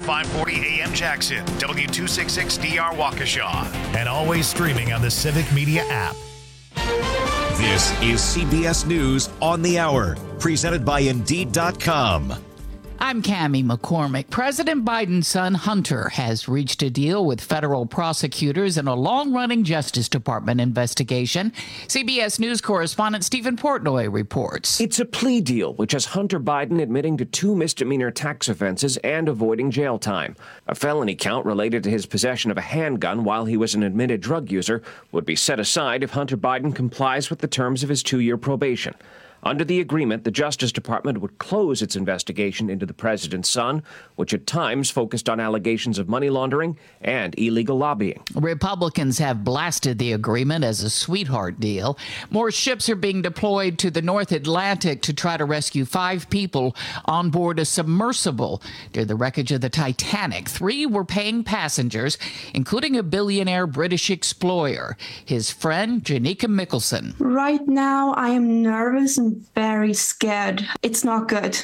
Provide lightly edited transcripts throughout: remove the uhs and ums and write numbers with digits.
540 AM Jackson, W266DR Waukesha, and always streaming on the Civic Media app. This is CBS News on the Hour, presented by Indeed.com. I'm Cammie McCormick. President Biden's son, Hunter, has reached a deal with federal prosecutors in a long-running Justice Department investigation. CBS News correspondent Stephen Portnoy reports. It's a plea deal, which has Hunter Biden admitting to 2 misdemeanor tax offenses and avoiding jail time. A felony count related to his possession of a handgun while he was an admitted drug user would be set aside if Hunter Biden complies with the terms of his 2-year probation. Under the agreement, the Justice Department would close its investigation into the president's son, which at times focused on allegations of money laundering and illegal lobbying. Republicans have blasted the agreement as a sweetheart deal. More ships are being deployed to the North Atlantic to try to rescue 5 people on board a submersible near the wreckage of the Titanic. 3 were paying passengers, including a billionaire British explorer, his friend Janika Mickelson. Right now, I am nervous and very scared. It's not good.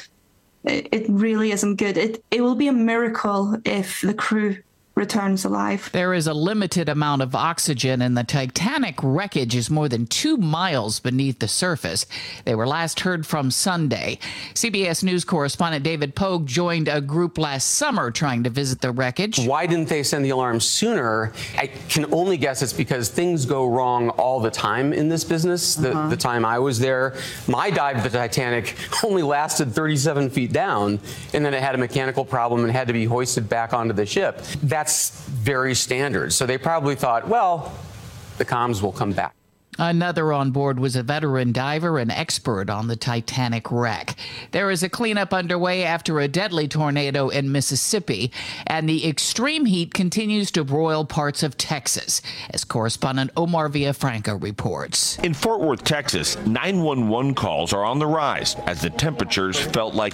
It really isn't good. It will be a miracle if the crew returns alive. There is a limited amount of oxygen, and the Titanic wreckage is more than 2 miles beneath the surface. They were last heard from Sunday. CBS News correspondent David Pogue joined a group last summer trying to visit the wreckage. Why didn't they send the alarm sooner? I can only guess it's because things go wrong all the time in this business. The time I was there, my dive to the Titanic only lasted 37 feet down, and then it had a mechanical problem and had to be hoisted back onto the ship. That's very standard. So they probably thought, well, the comms will come back. Another on board was a veteran diver and expert on the Titanic wreck. There is a cleanup underway after a deadly tornado in Mississippi, and the extreme heat continues to broil parts of Texas, as correspondent Omar Villafranca reports. In Fort Worth, Texas, 911 calls are on the rise as the temperatures felt like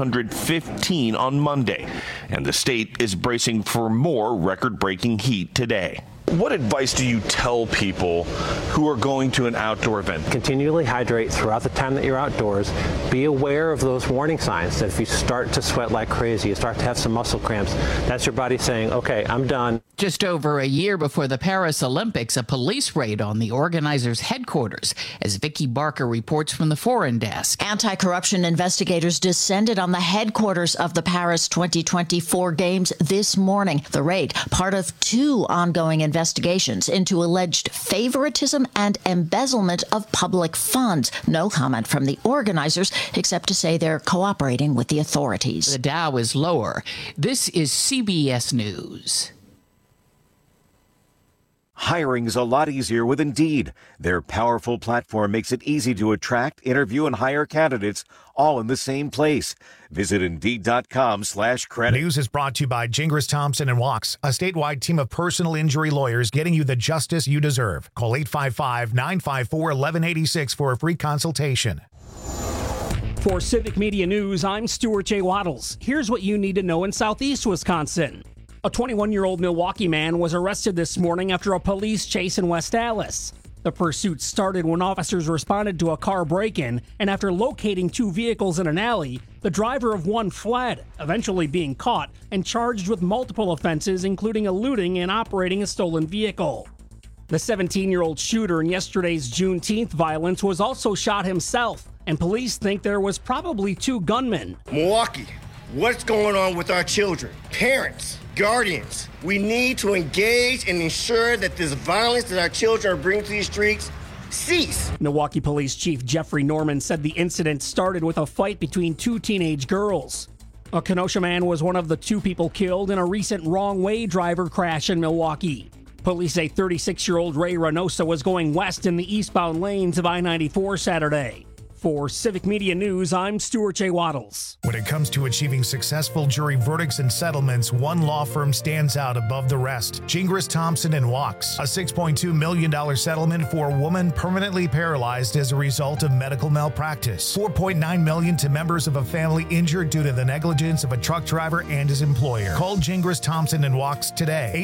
115 on Monday, and the state is bracing for more record-breaking heat today. What advice do you tell people who are going to an outdoor event? Continually hydrate throughout the time that you're outdoors. Be aware of those warning signs that if you start to sweat like crazy, you start to have some muscle cramps, that's your body saying, okay, I'm done. Just over a year before the Paris Olympics, a police raid on the organizers' headquarters, as Vicky Barker reports from the Foreign Desk. Anti-corruption investigators descended on the headquarters of the Paris 2024 Games this morning. The raid, part of 2 ongoing investigations into alleged favoritism and embezzlement of public funds. No comment from the organizers, except to say they're cooperating with the authorities. The Dow is lower. This is CBS News. Hiring is a lot easier with Indeed. Their powerful platform makes it easy to attract, interview, and hire candidates all in the same place. Visit Indeed.com/credit. News is brought to you by Gingras Thompson and Wachs, a statewide team of personal injury lawyers getting you the justice you deserve. Call 855-954-1186 for a free consultation. For Civic Media News, I'm Stuart J. Waddles. Here's what you need to know in Southeast Wisconsin. A 21-year-old Milwaukee man was arrested this morning after a police chase in West Allis. The pursuit started when officers responded to a car break-in, and after locating 2 vehicles in an alley, the driver of one fled, eventually being caught and charged with multiple offenses, including eluding and operating a stolen vehicle. The 17-year-old shooter in yesterday's Juneteenth violence was also shot himself, and police think there was probably 2 gunmen. Milwaukee, what's going on with our children? Parents, guardians, we need to engage and ensure that this violence that our children are bringing to these streets cease. Milwaukee Police Chief Jeffrey Norman said the incident started with a fight between 2 teenage girls. A Kenosha man was one of the 2 people killed in a recent wrong-way driver crash in Milwaukee. Police say 36-year-old Ray Reynosa was going west in the eastbound lanes of I-94 Saturday. For Civic Media News, I'm Stuart J. Waddles. When it comes to achieving successful jury verdicts and settlements, one law firm stands out above the rest. Gingras Thompson and Wachs, a $6.2 million settlement for a woman permanently paralyzed as a result of medical malpractice. $4.9 million to members of a family injured due to the negligence of a truck driver and his employer. Call Gingras Thompson and Wachs today,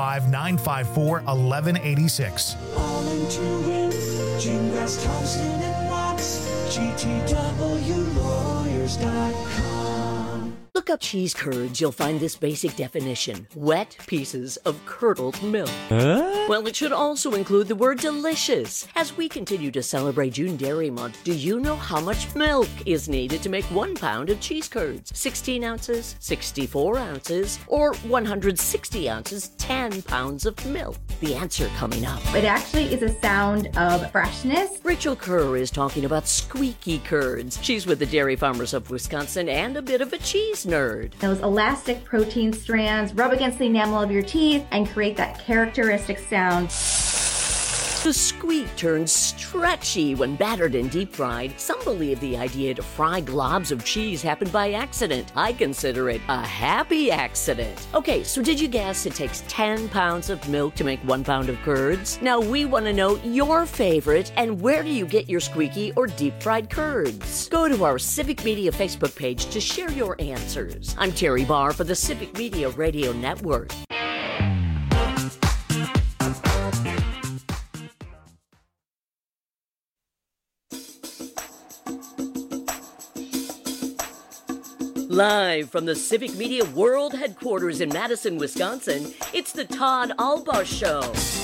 855-954-1186. All into win, Gingras Thompson and Wachs. GTWlawyers.com. Look look up cheese curds, you'll find this basic definition: wet pieces of curdled milk. Well, it should also include the word delicious. As we continue to celebrate June Dairy Month, do you know how much milk is needed to make 1 pound of cheese curds? 16 ounces, 64 ounces, or 160 ounces, 10 pounds of milk? The answer coming up. It actually is a sound of freshness. Rachel Kerr is talking about squeaky curds. She's with the Dairy Farmers of Wisconsin and a bit of a cheese nerd. Those elastic protein strands rub against the enamel of your teeth and create that characteristic sound. The squeak turns stretchy when battered and deep fried. Some believe the idea to fry globs of cheese happened by accident. I consider it a happy accident. Okay, so did you guess it takes 10 pounds of milk to make 1 pound of curds? Now we want to know your favorite and where do you get your squeaky or deep fried curds? Go to our Civic Media Facebook page to share your answers. I'm Terry Barr for the Civic Media Radio Network. Live from the Civic Media World Headquarters in Madison, Wisconsin, it's the Todd Albaugh Show.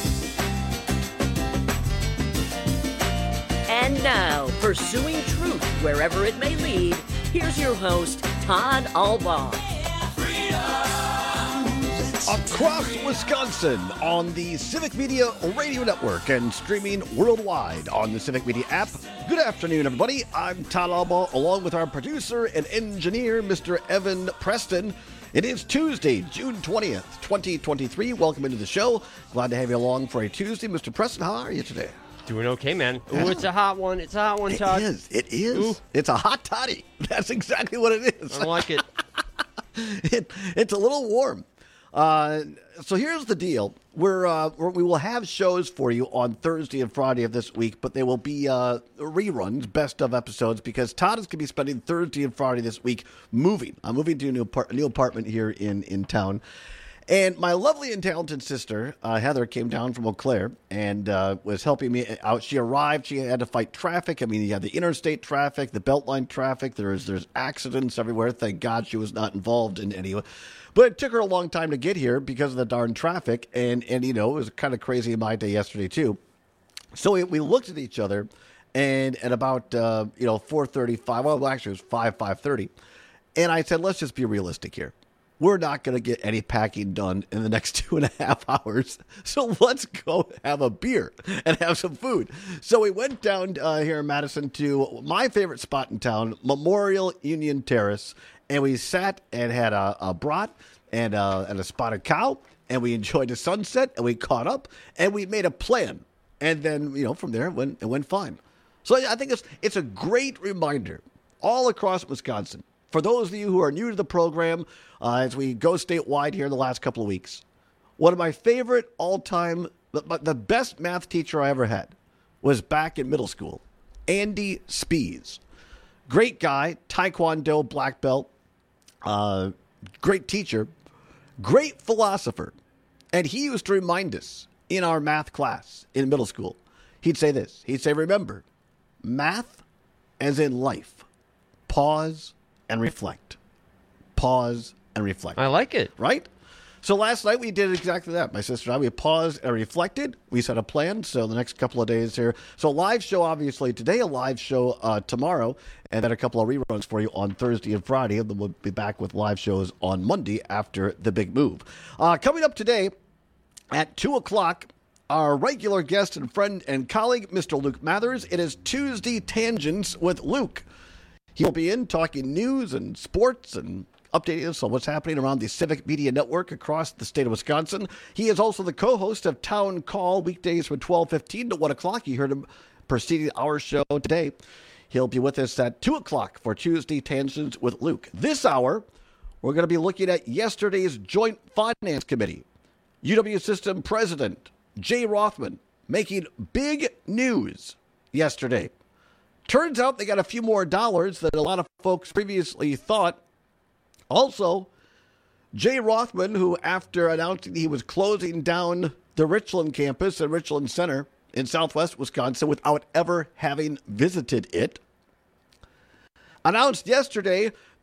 And now, pursuing truth wherever it may lead, here's your host, Todd Albaugh. Across Wisconsin on the Civic Media Radio Network and streaming worldwide on the Civic Media app. Good afternoon, everybody. I'm Todd Albaugh, along with our producer and engineer, Mr. Evan Preston. It is Tuesday, June 20th, 2023. Welcome into the show. Glad to have you along for a Tuesday. Mr. Preston, how are you today? Doing okay, man. Ooh, it's a hot one. It's a hot one, Todd. It is. Ooh. It's a hot toddy. That's exactly what it is. I like it. It's a little warm. So here's the deal. We will have shows for you on Thursday and Friday of this week, but they will be reruns, best of episodes, because Todd is going to be spending Thursday and Friday this week moving. I'm moving to a new apartment here in town. And my lovely and talented sister, Heather, came down from Eau Claire and was helping me out. She arrived. She had to fight traffic. I mean, you had the interstate traffic, the Beltline traffic. There's accidents everywhere. Thank God she was not involved in any. But it took her a long time to get here because of the darn traffic. And you know, it was kind of crazy in my day yesterday, too. So we looked at each other, and at about 4:35, well, actually, it was 5:30. And I said, let's just be realistic here. We're not going to get any packing done in the next 2.5 hours. So let's go have a beer and have some food. So we went down here in Madison to my favorite spot in town, Memorial Union Terrace. And we sat and had a brat and a spotted cow. And we enjoyed the sunset. And we caught up. And we made a plan. And then, from there, it went fine. So I think it's a great reminder all across Wisconsin. For those of you who are new to the program, as we go statewide here in the last couple of weeks, one of my favorite all-time, the best math teacher I ever had was back in middle school, Andy Spees. Great guy, Taekwondo black belt, great teacher, great philosopher. And he used to remind us in our math class in middle school, he'd say this. He'd say, remember, math as in life, pause and reflect. Pause and reflect. I like it. Right? So last night we did exactly that. My sister and I, we paused and reflected. We set a plan. So the next couple of days here. So live show, obviously, today, a live show tomorrow, and then a couple of reruns for you on Thursday and Friday. And then we'll be back with live shows on Monday after the big move. Coming up today at 2 o'clock, our regular guest and friend and colleague, Mr. Luke Mathers. It is Tuesday Tangents with Luke. He'll be in talking news and sports and updating us on what's happening around the Civic Media Network across the state of Wisconsin. He is also the co-host of Town Call weekdays from 12:15 to 1 o'clock. You heard him preceding our show today. He'll be with us at 2 o'clock for Tuesday Tangents with Luke. This hour, we're going to be looking at yesterday's Joint Finance Committee. UW System President Jay Rothman making big news yesterday. Turns out they got a few more dollars than a lot of folks previously thought. Also, Jay Rothman, who after announcing he was closing down the Richland campus at Richland Center in southwest Wisconsin without ever having visited it, announced yesterday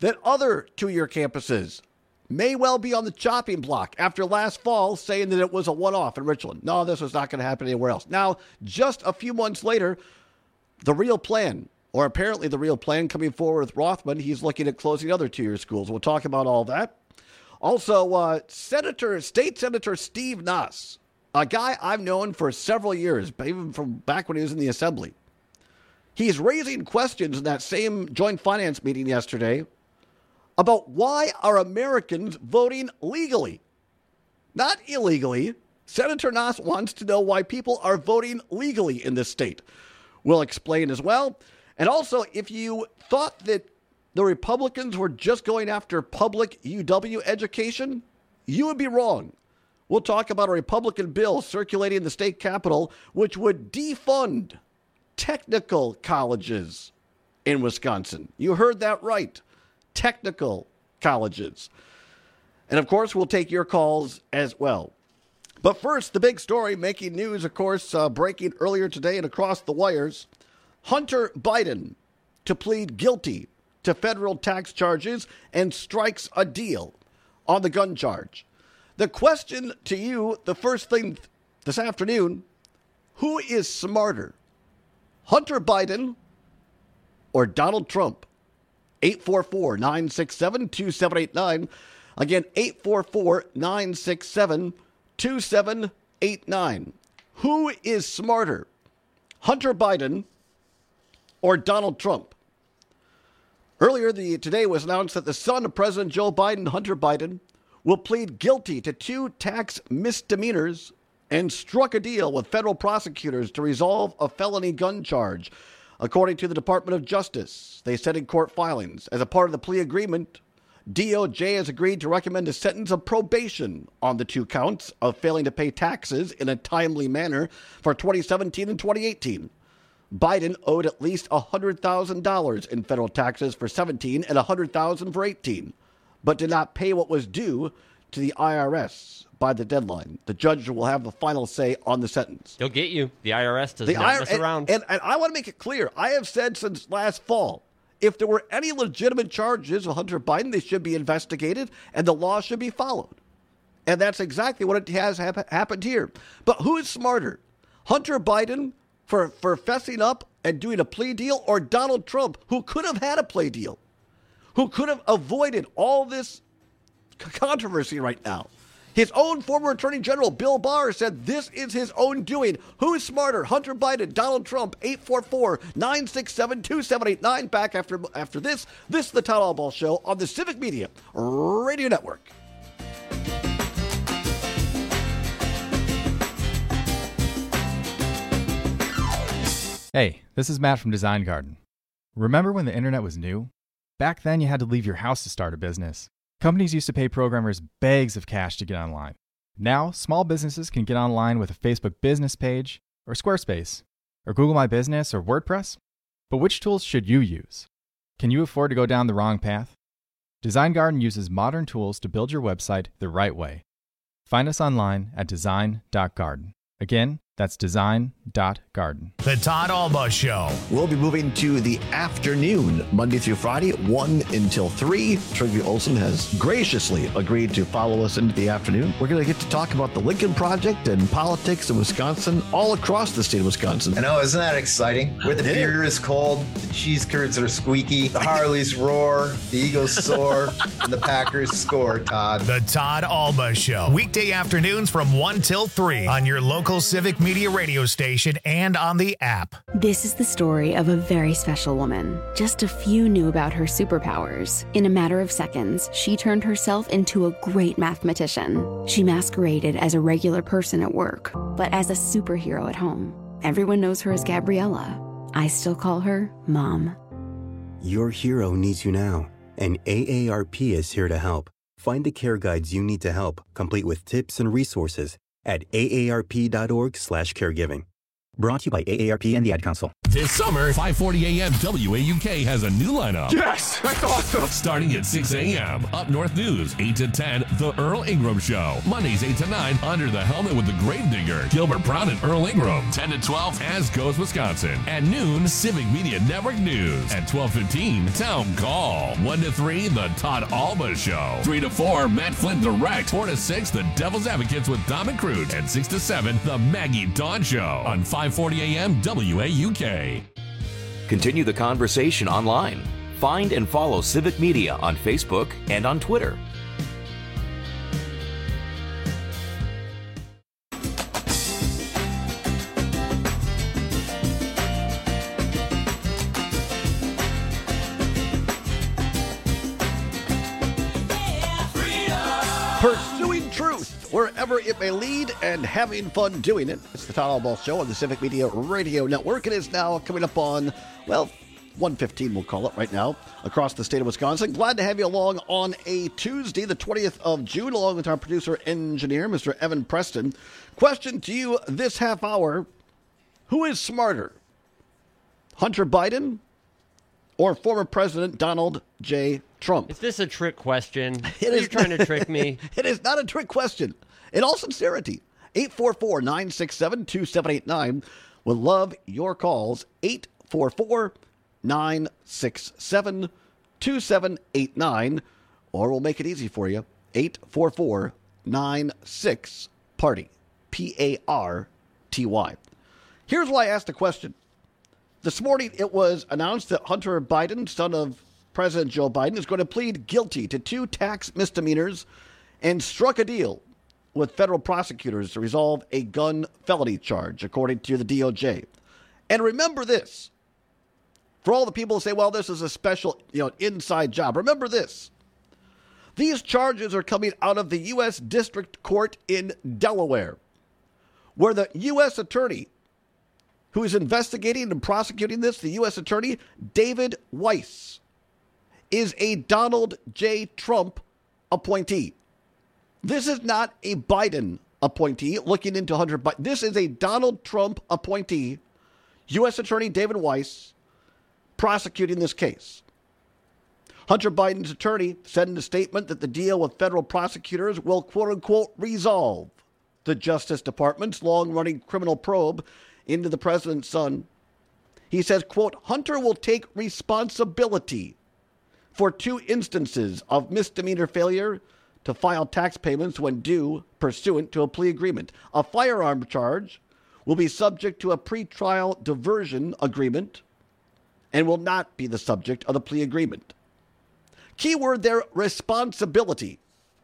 that other two-year campuses may well be on the chopping block after last fall saying that it was a one-off in Richland. No, this was not going to happen anywhere else. Now, just a few months later, the real plan, or apparently the real plan coming forward with Rothman, he's looking at closing other two-year schools. We'll talk about all that. Also, State Senator Steve Nass, a guy I've known for several years, even from back when he was in the Assembly. He's raising questions in that same joint finance meeting yesterday about why are Americans voting legally, not illegally. Senator Nass wants to know why people are voting legally in this state. We'll explain as well. And also, if you thought that the Republicans were just going after public UW education, you would be wrong. We'll talk about a Republican bill circulating in the state capitol, which would defund technical colleges in Wisconsin. You heard that right. Technical colleges. And of course, we'll take your calls as well. But first, the big story making news, of course, breaking earlier today and across the wires. Hunter Biden to plead guilty to federal tax charges and strikes a deal on the gun charge. The question to you, the first thing this afternoon, who is smarter, Hunter Biden or Donald Trump? 844-967-2789. Again, 844-967-2789. Who is smarter, Hunter Biden or Donald Trump? Earlier today was announced that the son of President Joe Biden, Hunter Biden, will plead guilty to 2 tax misdemeanors and struck a deal with federal prosecutors to resolve a felony gun charge. According to the Department of Justice, they said in court filings, as a part of the plea agreement, DOJ has agreed to recommend a sentence of probation on the 2 counts of failing to pay taxes in a timely manner for 2017 and 2018. Biden owed at least $100,000 in federal taxes for 17 and $100,000 for 18, but did not pay what was due to the IRS by the deadline. The judge will have the final say on the sentence. He'll get you. The IRS does not mess around. And I want to make it clear. I have said since last fall, if there were any legitimate charges of Hunter Biden, they should be investigated and the law should be followed. And that's exactly what it has happened here. But who is smarter? Hunter Biden for fessing up and doing a plea deal, or Donald Trump, who could have had a plea deal, who could have avoided all this controversy right now? His own former Attorney General, Bill Barr, said this is his own doing. Who is smarter, Hunter Biden, Donald Trump? 844-967-2789. Back after this. This is the Todd Albaugh Show on the Civic Media Radio Network. Hey, this is Matt from Design Garden. Remember when the internet was new? Back then, you had to leave your house to start a business. Companies used to pay programmers bags of cash to get online. Now, small businesses can get online with a Facebook business page, or Squarespace, or Google My Business, or WordPress. But which tools should you use? Can you afford to go down the wrong path? Design Garden uses modern tools to build your website the right way. Find us online at design.garden. Again, that's design.garden. The Todd Albaugh Show. We'll be moving to the afternoon, Monday through Friday, 1 until 3. Trygve Olsen has graciously agreed to follow us into the afternoon. We're going to get to talk about the Lincoln Project and politics in Wisconsin, all across the state of Wisconsin. I know, isn't that exciting? Where the beer is cold, the cheese curds are squeaky, the Harleys roar, the Eagles soar, and the Packers score, Todd. The Todd Albaugh Show. Weekday afternoons from 1 till 3 on your local Civic Media radio station and on the app. This is the story of a very special woman. Just a few knew about her superpowers. In a matter of seconds, she turned herself into a great mathematician. She masqueraded as a regular person at work, but as a superhero at home. Everyone knows her as Gabriella. I still call her Mom. Your hero needs you now, and AARP is here to help. Find the care guides you need to help, complete with tips and resources at aarp.org/caregiving. Brought to you by AARP and the Ad Council. This summer, 5:40 a.m. WAUK has a new lineup. Yes, that's awesome. Starting at 6 a.m. Up North News, 8 to 10, The Earl Ingram Show. Mondays, 8 to 9, Under the Helmet with the Gravedigger, Gilbert Brown and Earl Ingram. 10 to 12, As Goes Wisconsin. At noon, Civic Media Network News. At 12:15, Town Call. 1 to 3, The Todd Alba Show. 3 to 4, Matt Flynn Direct. 4 to 6, The Devil's Advocates with Dom and Crute. And 6 to 7, The Maggie Dawn Show. On 5:40 a.m. WAUK. Continue the conversation online. Find and follow Civic Media on Facebook and on Twitter. Pursuing truth wherever it may lead and having fun doing it. It's the Todd Alba Show on the Civic Media Radio Network. It is now coming up on, 1:15 we'll call it right now, across the state of Wisconsin. Glad to have you along on a Tuesday, the 20th of June, along with our producer engineer, Mr. Evan Preston. Question to you this half hour: who is smarter, Hunter Biden or former President Donald J. Trump? Is this a trick question? Are you trying to trick me? It is not a trick question. In all sincerity, 844-967-2789. Would love your calls. 844-967-2789. Or we'll make it easy for you. 844-96-PARTY. PARTY. Here's why I asked the question. This morning, it was announced that Hunter Biden, son of President Joe Biden, is going to plead guilty to 2 tax misdemeanors and struck a deal with federal prosecutors to resolve a gun felony charge, according to the DOJ. And remember this. For all the people who say, well, this is a special, inside job, remember this. These charges are coming out of the U.S. District Court in Delaware, where the U.S. attorney who is investigating and prosecuting this, the U.S. attorney, David Weiss, is a Donald J. Trump appointee. This is not a Biden appointee looking into Hunter Biden. This is a Donald Trump appointee, U.S. Attorney David Weiss, prosecuting this case. Hunter Biden's attorney said in a statement that the deal with federal prosecutors will, quote-unquote, resolve the Justice Department's long-running criminal probe into the president's son. He says, quote, Hunter will take responsibility for 2 instances of misdemeanor failure to file tax payments when due pursuant to a plea agreement. A firearm charge will be subject to a pretrial diversion agreement and will not be the subject of the plea agreement. Keyword there, responsibility.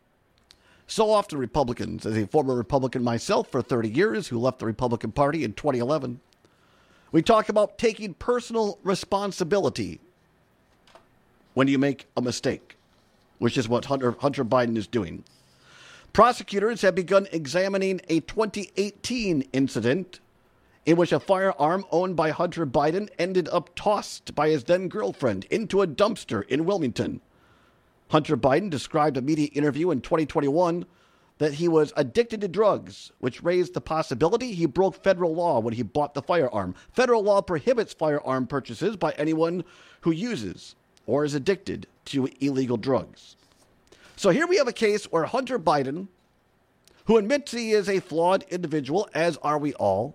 So often Republicans, as a former Republican myself for 30 years who left the Republican Party in 2011, we talk about taking personal responsibility when you make a mistake, which is what Hunter Biden is doing. Prosecutors have begun examining a 2018 incident in which a firearm owned by Hunter Biden ended up tossed by his then-girlfriend into a dumpster in Wilmington. Hunter Biden described a media interview in 2021 that he was addicted to drugs, which raised the possibility he broke federal law when he bought the firearm. Federal law prohibits firearm purchases by anyone who uses or is addicted to illegal drugs. So here we have a case where Hunter Biden, who admits he is a flawed individual, as are we all,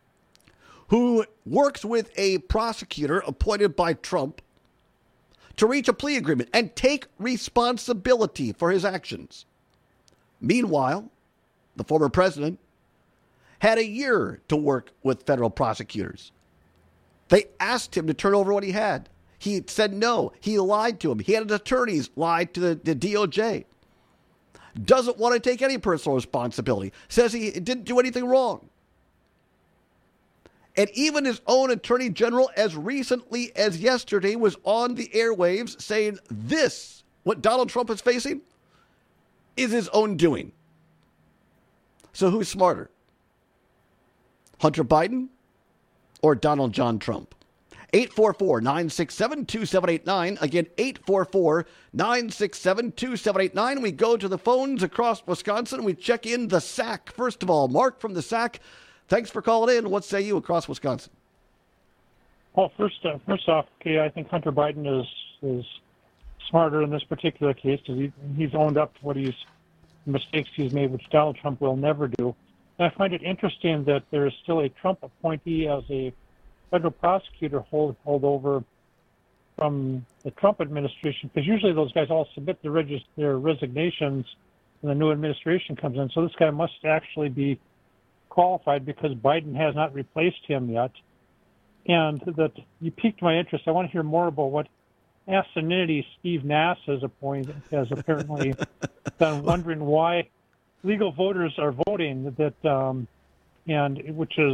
who works with a prosecutor appointed by Trump to reach a plea agreement and take responsibility for his actions. Meanwhile, the former president had a year to work with federal prosecutors. They asked him to turn over what he had. He said no. He lied to him. He had his attorneys lie to the DOJ. Doesn't want to take any personal responsibility. Says he didn't do anything wrong. And even his own attorney general, as recently as yesterday, was on the airwaves saying this, what Donald Trump is facing, is his own doing. So who's smarter? Hunter Biden or Donald John Trump? 844-967-2789. Again, 844-967-2789. We go to the phones across Wisconsin. We check in the SAC. First of all, Mark from the SAC. Thanks for calling in. What say you across Wisconsin? Well, first off, okay, I think Hunter Biden is smarter in this particular case because he's owned up to what mistakes he's made, which Donald Trump will never do. And I find it interesting that there is still a Trump appointee as a federal prosecutor hold over from the Trump administration, because usually those guys all submit their resignations when the new administration comes in. So this guy must actually be qualified because Biden has not replaced him yet. And that you piqued my interest. I want to hear more about what asininity Steve Nass has apparently done, wondering why legal voters are voting and which is,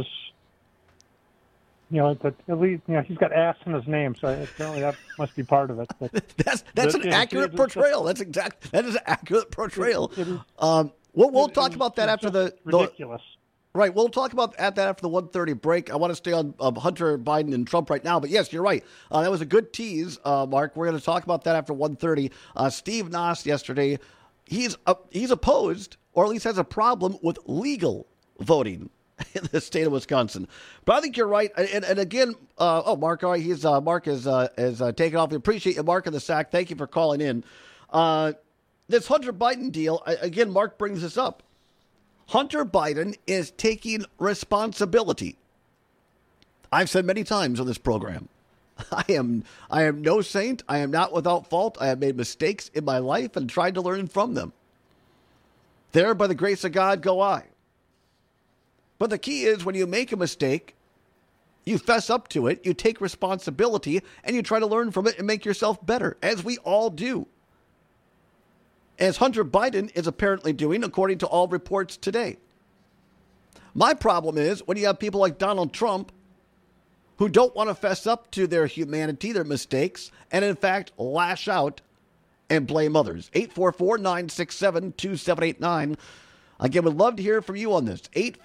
that at least, he's got ass in his name, so apparently that must be part of it. But that's an accurate portrayal. That is an accurate portrayal. We'll talk about that after the ridiculous. Right, we'll talk about that after the 1:30 break. I want to stay on Hunter Biden and Trump right now, but yes, you're right. That was a good tease, Mark. We're going to talk about that after 1:30. Steve Nass yesterday, he's opposed, or at least has a problem with legal voting in the state of Wisconsin. But I think you're right. And again, Mark, all right, Mark is taking off. We appreciate you, Mark, in the sack. Thank you for calling in. This Hunter Biden deal, again, Mark brings this up. Hunter Biden is taking responsibility. I've said many times on this program, I am no saint. I am not without fault. I have made mistakes in my life and tried to learn from them. There, by the grace of God, go I. But the key is when you make a mistake, you fess up to it, you take responsibility, and you try to learn from it and make yourself better, as we all do. As Hunter Biden is apparently doing, according to all reports today. My problem is when you have people like Donald Trump who don't want to fess up to their humanity, their mistakes, and in fact lash out and blame others. 844-967-2789. Again, would love to hear from you on this.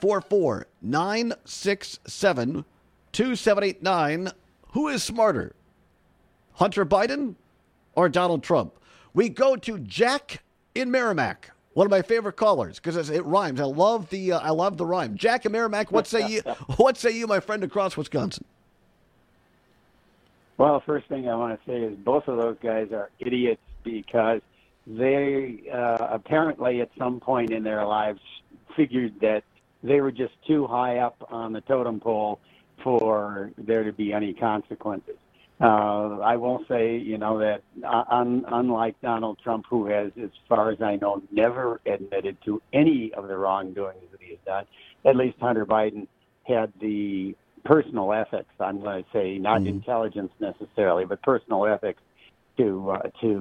844-967-2789. Who is smarter, Hunter Biden or Donald Trump? We go to Jack in Merrimack, one of my favorite callers, because it rhymes. I love the rhyme. Jack in Merrimack, what say you? What say you, my friend across Wisconsin? Well, the first thing I want to say is both of those guys are idiots because they apparently at some point in their lives figured that they were just too high up on the totem pole for there to be any consequences. I will say, that unlike Donald Trump, who has, as far as I know, never admitted to any of the wrongdoings that he has done, at least Hunter Biden had the personal ethics, I'm going to say, not intelligence necessarily, but personal ethics to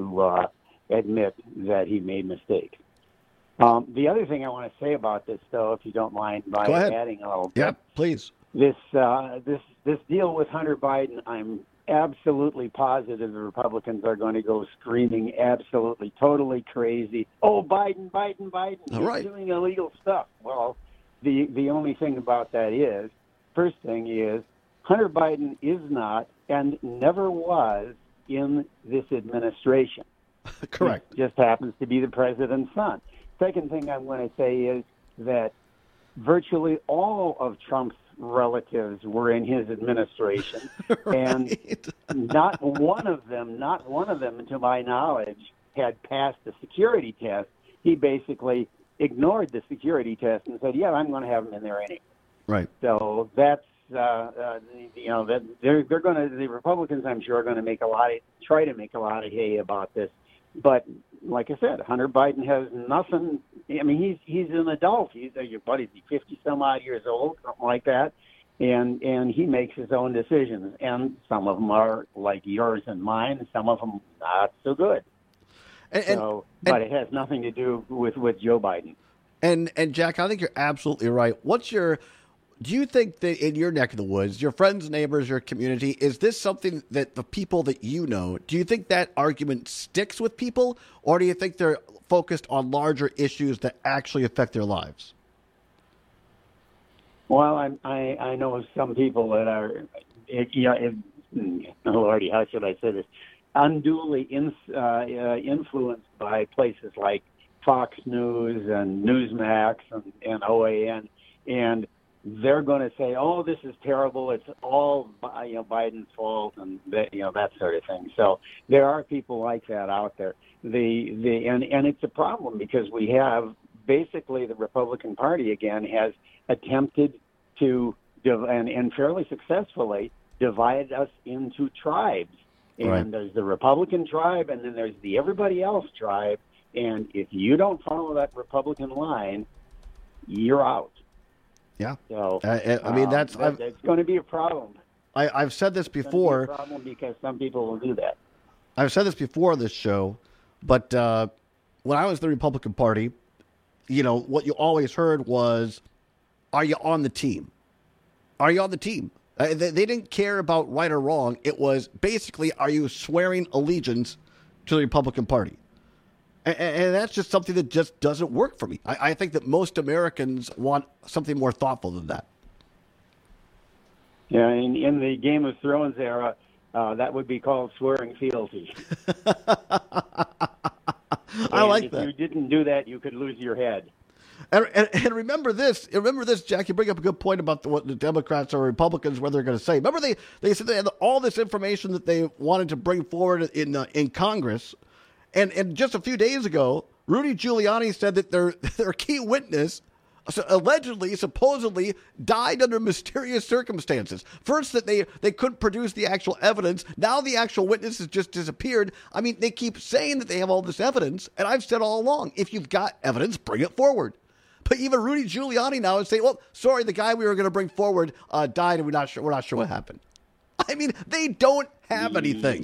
admit that he made mistakes. The other thing I want to say about this, though, if you don't mind, by adding a little bit. Yeah, please. This deal with Hunter Biden, I'm absolutely positive the Republicans are going to go screaming absolutely, totally crazy. Oh, Biden, he's doing illegal stuff. Well, the only thing about that is, first thing is, Hunter Biden is not and never was in this administration. Correct. He just happens to be the president's son. Second thing I'm going to say is that virtually all of Trump's relatives were in his administration, and not one of them, to my knowledge, had passed the security test. He basically ignored the security test and said, "Yeah, I'm going to have him in there anyway." Right. So that's that they're going to, the Republicans, I'm sure, are going to try to make a lot of hay about this. But like I said, Hunter Biden has nothing. I mean, he's an adult. He's 50 some odd years old, something like that, and he makes his own decisions. And some of them are like yours and mine, and some of them not so good. But it has nothing to do with Joe Biden. And Jack, I think you're absolutely right. Do you think that in your neck of the woods, your friends, neighbors, your community, is this something that the people that you know, do you think that argument sticks with people, or do you think they're focused on larger issues that actually affect their lives? Well, I know some people that are, Lordy, how should I say this, unduly influenced by places like Fox News and Newsmax and OAN, and they're going to say, "Oh, this is terrible. It's all Biden's fault," and that sort of thing. So there are people like that out there. And it's a problem because we have basically the Republican Party again has attempted to and fairly successfully divide us into tribes. And there's the Republican tribe, and then there's the everybody else tribe. And if you don't follow that Republican line, you're out. Yeah. So I mean, it's going to be a problem. I've said this before. It's going to be a problem because some people will do that. I've said this before on this show, but when I was in the Republican Party, what you always heard was, "Are you on the team? Are you on the team?" They didn't care about right or wrong. It was basically, are you swearing allegiance to the Republican Party? And that's just something that just doesn't work for me. I think that most Americans want something more thoughtful than that. Yeah, in the Game of Thrones era, that would be called swearing fealty. I like that. If you didn't do that, you could lose your head. And remember this, Jack, you bring up a good point about what the Democrats or Republicans, what they're going to say. Remember they said they had all this information that they wanted to bring forward in Congress. And just a few days ago, Rudy Giuliani said that their key witness supposedly died under mysterious circumstances. First, that they couldn't produce the actual evidence. Now the actual witness has just disappeared. I mean, they keep saying that they have all this evidence. And I've said all along, if you've got evidence, bring it forward. But even Rudy Giuliani now is saying, well, sorry, the guy we were going to bring forward died, and we're not sure what happened. I mean, they don't have anything.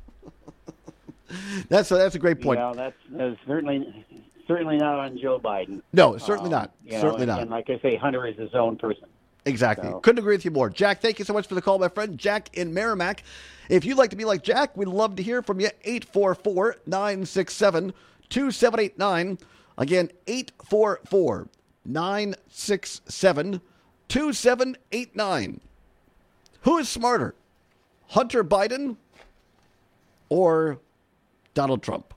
That's a great point. Yeah, that's certainly not on Joe Biden. No, certainly not. Certainly not. And like I say, Hunter is his own person. Exactly. So. Couldn't agree with you more. Jack, thank you so much for the call, my friend. Jack in Merrimack. If you'd like to be like Jack, we'd love to hear from you. 844-967-2789. Again, 844-967-2789. Who is smarter, Hunter Biden or Donald Trump?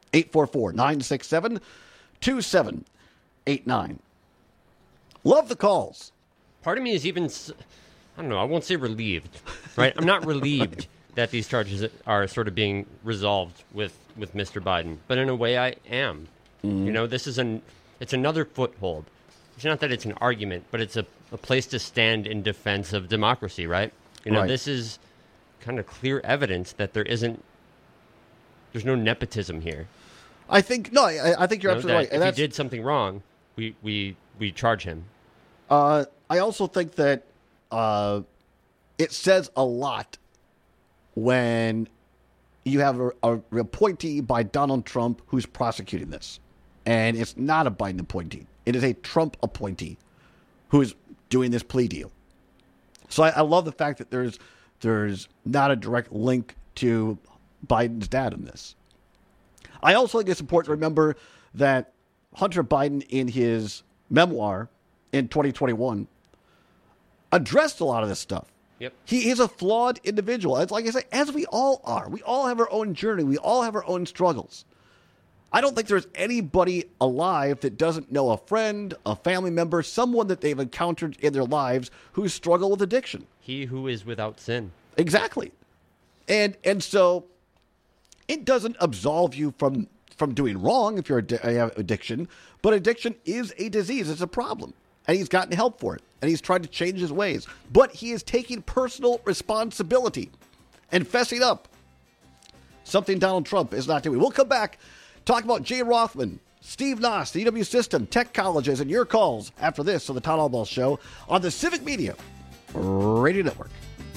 844-967-2789. Love the calls. Part of me is even, I don't know, I won't say relieved, right? I'm not relieved that these charges are sort of being resolved with Mr. Biden, but in a way I am. Mm-hmm. This is it's another foothold. It's not that it's an argument, but it's a place to stand in defense of democracy, right? Right. This is kind of clear evidence that there's no nepotism here. I think you're absolutely right. If he did something wrong, we charge him. I also think that it says a lot when you have a appointee by Donald Trump who's prosecuting this. And it's not a Biden appointee. It is a Trump appointee who is doing this plea deal. So I love the fact that there's not a direct link to Biden's dad in this. I also think it's important to remember that Hunter Biden, in his memoir in 2021, addressed a lot of this stuff. Yep. He is a flawed individual. It's like I say, as we all are. We all have our own journey. We all have our own struggles. I don't think there's anybody alive that doesn't know a friend, a family member, someone that they've encountered in their lives who struggle with addiction. He who is without sin. Exactly. And so it doesn't absolve you from doing wrong if you have addiction, but addiction is a disease. It's a problem. And he's gotten help for it. And he's tried to change his ways. But he is taking personal responsibility and fessing up. Something Donald Trump is not doing. We'll come back, talk about Jay Rothman, Steve Noss, the EW System, tech colleges, and your calls after this on the Todd Albaugh Show on the Civic Media Radio Network.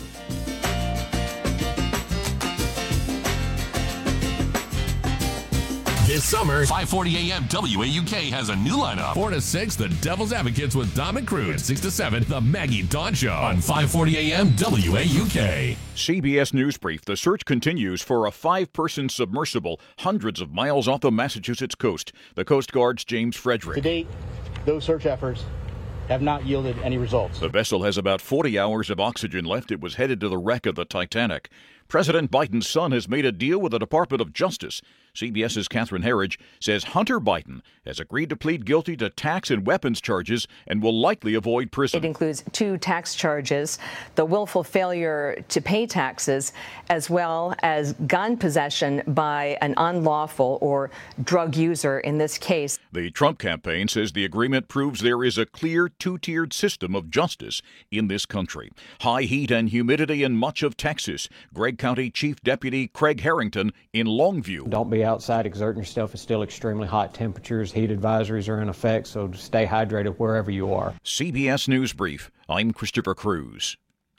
This summer, 540 AM WAUK has a new lineup. 4 to 6, The Devil's Advocates with Dom and Cruz. 6 to 7, The Maggie Dawn Show on 540 AM WAUK. CBS News Brief. The search continues for a 5-person submersible hundreds of miles off the Massachusetts coast. The Coast Guard's James Frederick. To date, those search efforts have not yielded any results. The vessel has about 40 hours of oxygen left. It was headed to the wreck of the Titanic. President Biden's son has made a deal with the Department of Justice CBS's Catherine Herridge says Hunter Biden has agreed to plead guilty to tax and weapons charges and will likely avoid prison. It includes 2 tax charges, the willful failure to pay taxes, as well as gun possession by an unlawful or drug user in this case. The Trump campaign says the agreement proves there is a clear two-tiered system of justice in this country. High heat and humidity in much of Texas. Gregg County Chief Deputy Craig Harrington in Longview. Don't be outside exerting yourself. It's still extremely hot temperatures. Heat advisories are in effect, so stay hydrated wherever you are. CBS News Brief. I'm Christopher Cruz.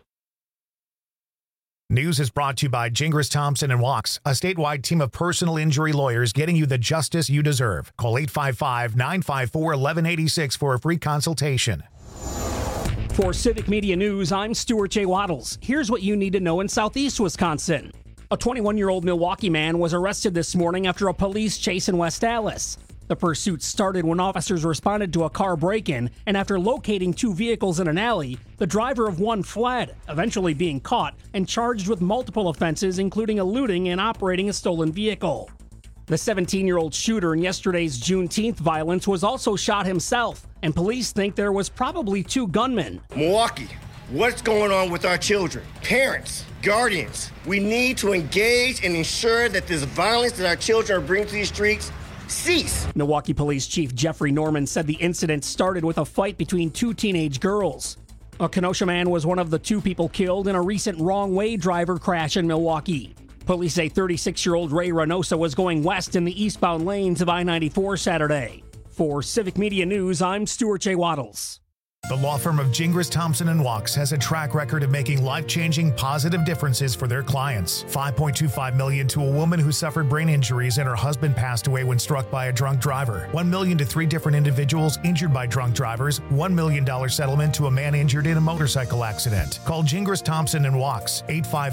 News is brought to you by Gingras Thompson and Walks, a statewide team of personal injury lawyers getting you the justice you deserve. Call 855-954-1186 for a free consultation. For Civic Media News, I'm Stuart J. Waddles. Here's what you need to know in southeast Wisconsin. A 21-year-old Milwaukee man was arrested this morning after a police chase in West Allis. The pursuit started when officers responded to a car break-in, and after locating 2 vehicles in an alley, the driver of one fled, eventually being caught and charged with multiple offenses, including eluding and operating a stolen vehicle. The 17-year-old shooter in yesterday's Juneteenth violence was also shot himself, and police think there was probably 2 gunmen. Milwaukee, what's going on with our children? Parents, guardians, we need to engage and ensure that this violence that our children are bringing to these streets cease. Milwaukee Police Chief Jeffrey Norman said the incident started with a fight between 2 teenage girls. A Kenosha man was one of the 2 people killed in a recent wrong-way driver crash in Milwaukee. Police say 36-year-old Ray Reynosa was going west in the eastbound lanes of I-94 Saturday. For Civic Media News, I'm Stuart J. Waddles. The law firm of Gingras Thompson & Walks has a track record of making life-changing positive differences for their clients. $5.25 million to a woman who suffered brain injuries and her husband passed away when struck by a drunk driver. $1 million to 3 different individuals injured by drunk drivers. $1 million settlement to a man injured in a motorcycle accident. Call Gingras Thompson & Walks,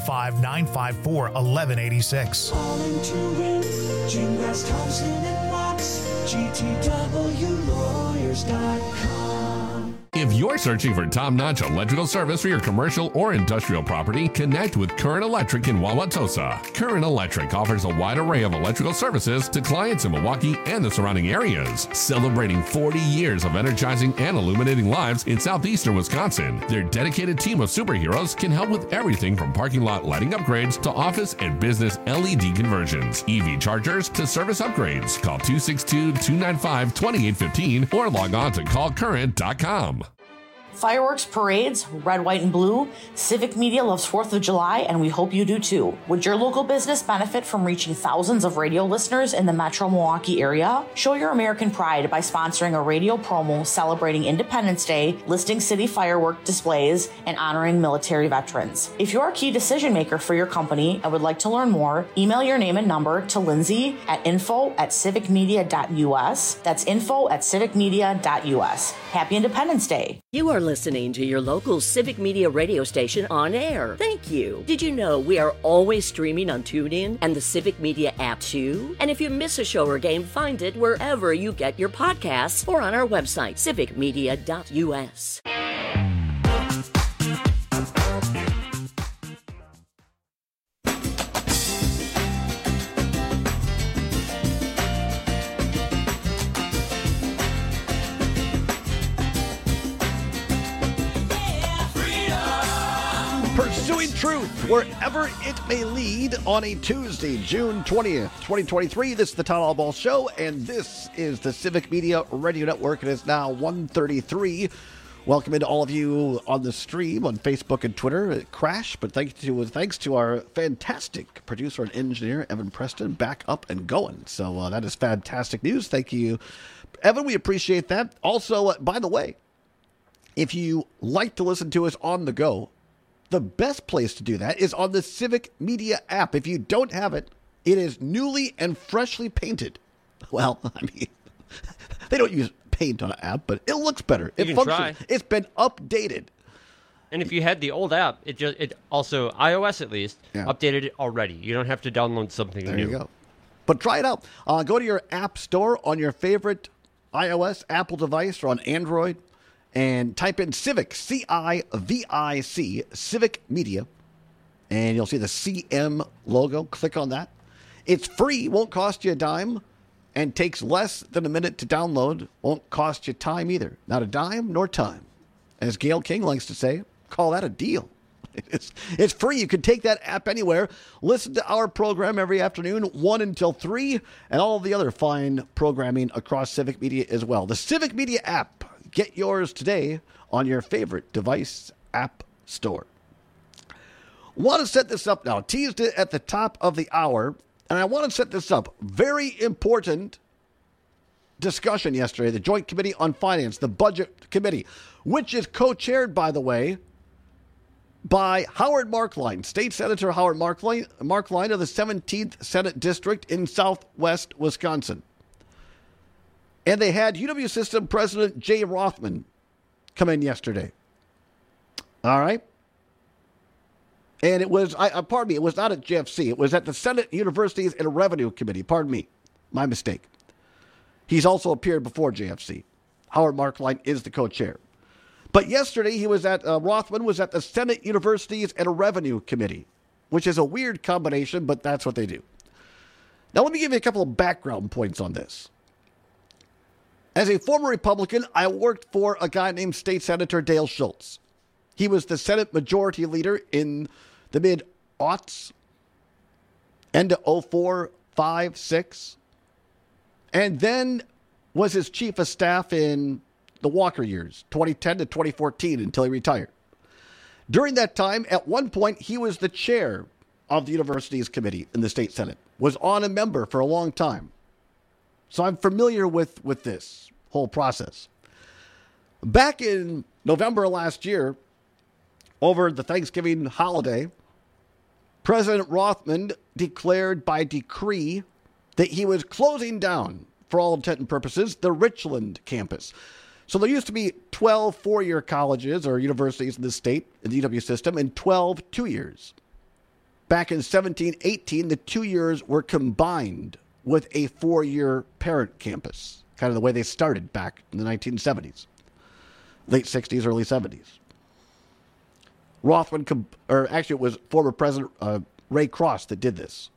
855-954-1186. Calling to win, Gingras Thompson and Walks, GTWlawyers.com. If you're searching for top-notch electrical service for your commercial or industrial property, connect with Current Electric in Wauwatosa. Current Electric offers a wide array of electrical services to clients in Milwaukee and the surrounding areas, celebrating 40 years of energizing and illuminating lives in southeastern Wisconsin. Their dedicated team of superheroes can help with everything from parking lot lighting upgrades to office and business LED conversions, EV chargers to service upgrades. Call 262-295-2815 or log on to callcurrent.com. Fireworks, parades, red, white, and blue. Civic Media loves 4th of July, and we hope you do too. Would your local business benefit from reaching thousands of radio listeners in the metro Milwaukee area? Show your American pride by sponsoring a radio promo celebrating Independence Day, listing city firework displays, and honoring military veterans. If you're a key decision maker for your company and would like to learn more, email your name and number to Lindsay at info@civicmedia.us. That's info@civicmedia.us. Happy Independence Day. You are listening to your local Civic Media radio station on air. Thank you. Did you know we are always streaming on TuneIn and the Civic Media app too? And if you miss a show or game, find it wherever you get your podcasts or on our website, civicmedia.us. Pursuing truth wherever it may lead on a Tuesday, June 20th, 2023. This is the Town Hall Ball Show, and this is the Civic Media Radio Network. It is now 1:33. Welcome into all of you on the stream on Facebook and Twitter. It crashed, but thanks to our fantastic producer and engineer, Evan Preston, back up and going. So that is fantastic news. Thank you, Evan. We appreciate that. Also, by the way, if you like to listen to us on the go, the best place to do that is on the Civic Media app. If you don't have it, it is newly and freshly painted. Well, I mean, they don't use paint on an app, but it looks better. It functions. It's been updated. And if you had the old app, it also, iOS at least, updated it already. You don't have to download something new. There you go. But try it out. Go to your app store on your favorite iOS, Apple device, or on Android, and type in Civic, C-I-V-I-C, Civic Media, and you'll see the CM logo. Click on that. It's free, won't cost you a dime, and takes less than a minute to download. Won't cost you time either. Not a dime nor time. As Gail King likes to say, call that a deal. It's free. You can take that app anywhere. Listen to our program every afternoon, 1 until 3, and all of the other fine programming across Civic Media as well. The Civic Media app. Get yours today on your favorite device app store. Want to set this up now. Teased it at the top of the hour, and I want to set this up. Very important discussion yesterday, the Joint Committee on Finance, the Budget Committee, which is co-chaired, by the way, by Howard Markline, State Senator Howard Markline of the 17th Senate District in southwest Wisconsin. And they had UW System President Jay Rothman come in yesterday. All right? And it was, it was not at JFC. It was at the Senate Universities and Revenue Committee. Pardon me. My mistake. He's also appeared before JFC. Howard Markline is the co-chair. But yesterday, Rothman was at the Senate Universities and Revenue Committee, which is a weird combination, but that's what they do. Now, let me give you a couple of background points on this. As a former Republican, I worked for a guy named State Senator Dale Schultz. He was the Senate Majority Leader in the mid-aughts, end of 04, 5, 6, and then was his chief of staff in the Walker years, 2010 to 2014, until he retired. During that time, at one point, he was the chair of the Universities Committee in the State Senate, was on a member for a long time. So I'm familiar with this whole process. Back in November last year, over the Thanksgiving holiday, President Rothman declared by decree that he was closing down, for all intent and purposes, the Richland campus. So there used to be 12 four-year colleges or universities in the state, in the UW system, and 12 two-years. Back in 1718, the 2 years were combined with a 4-year parent campus, kind of the way they started back in the 1970s, late 60s, early 70s. Rothman, it was former President Ray Cross that did this.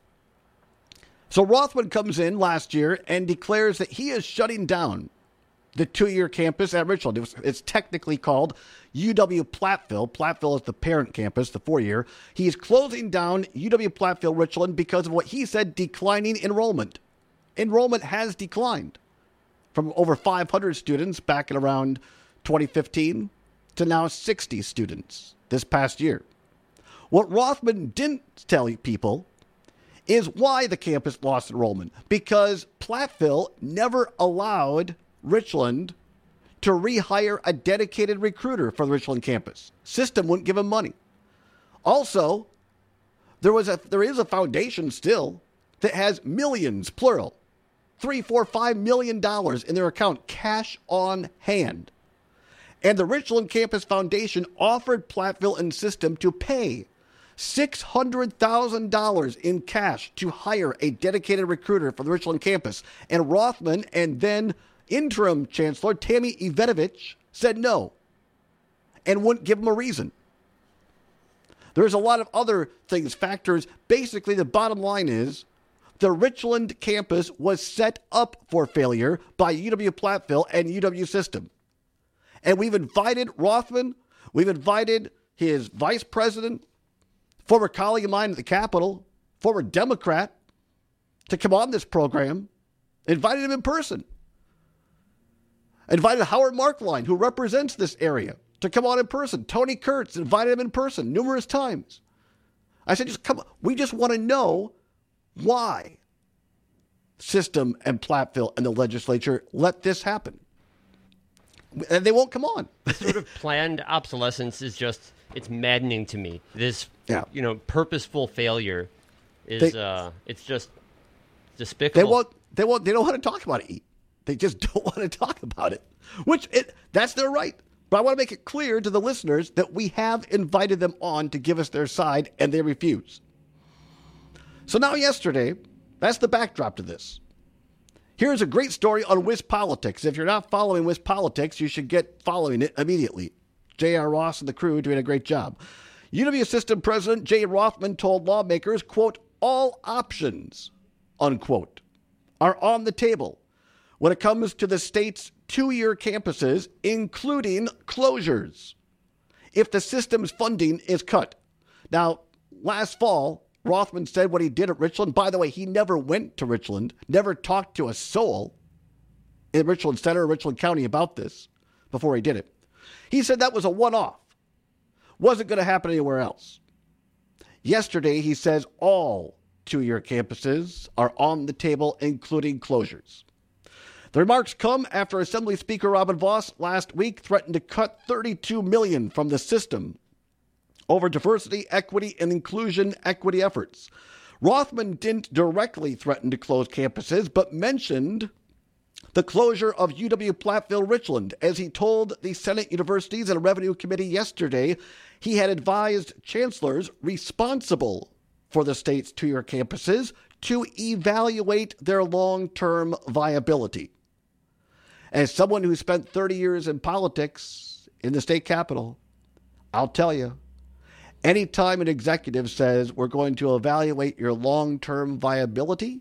So Rothman comes in last year and declares that he is shutting down the 2-year campus at Richland. It's technically called UW Platteville. Platteville is the parent campus, the 4-year. He's closing down UW Platteville Richland because of what he said, declining enrollment. Enrollment has declined from over 500 students back in around 2015 to now 60 students this past year. What Rothman didn't tell people is why the campus lost enrollment. Because Platteville never allowed Richland to rehire a dedicated recruiter for the Richland campus. System wouldn't give him money. Also, there is a foundation still that has millions, plural, $3, $4, $5 million in their account, cash on hand. And the Richland Campus Foundation offered Platteville and System to pay $600,000 in cash to hire a dedicated recruiter for the Richland campus. And Rothman and then interim Chancellor Tammy Ivanovich said no and wouldn't give him a reason. There's a lot of other things, factors. Basically, the bottom line is the Richland campus was set up for failure by UW Platteville and UW System. And we've invited Rothman, we've invited his vice president, former colleague of mine at the Capitol, former Democrat, to come on this program, invited him in person. Invited Howard Markline, who represents this area, to come on in person. Tony Kurtz invited him in person numerous times. I said, just come on. We just want to know why System and Platteville and the legislature let this happen. And they won't come on. This sort of planned obsolescence is just, it's maddening to me. This, purposeful failure is, it's just despicable. They don't want to talk about it. They just don't want to talk about it, that's their right. But I want to make it clear to the listeners that we have invited them on to give us their side, and they refuse. So now yesterday, that's the backdrop to this. Here's a great story on WisPolitics. If you're not following WisPolitics, you should get following it immediately. J.R. Ross and the crew doing a great job. UW System President Jay Rothman told lawmakers, quote, all options unquote, are on the table when it comes to the state's 2-year campuses, including closures, if the system's funding is cut. Now, last fall, Rothman said what he did at Richland. By the way, he never went to Richland, never talked to a soul in Richland Center or Richland County about this before he did it. He said that was a one-off. Wasn't going to happen anywhere else. Yesterday, he says all 2-year campuses are on the table, including closures. The remarks come after Assembly Speaker Robin Vos last week threatened to cut $32 million from the system over diversity, equity, and inclusion equity efforts. Rothman didn't directly threaten to close campuses, but mentioned the closure of UW Platteville-Richland. As he told the Senate Universities and Revenue Committee yesterday, he had advised chancellors responsible for the state's 2-year campuses to evaluate their long-term viability. As someone who spent 30 years in politics in the state capitol, I'll tell you, anytime an executive says we're going to evaluate your long-term viability,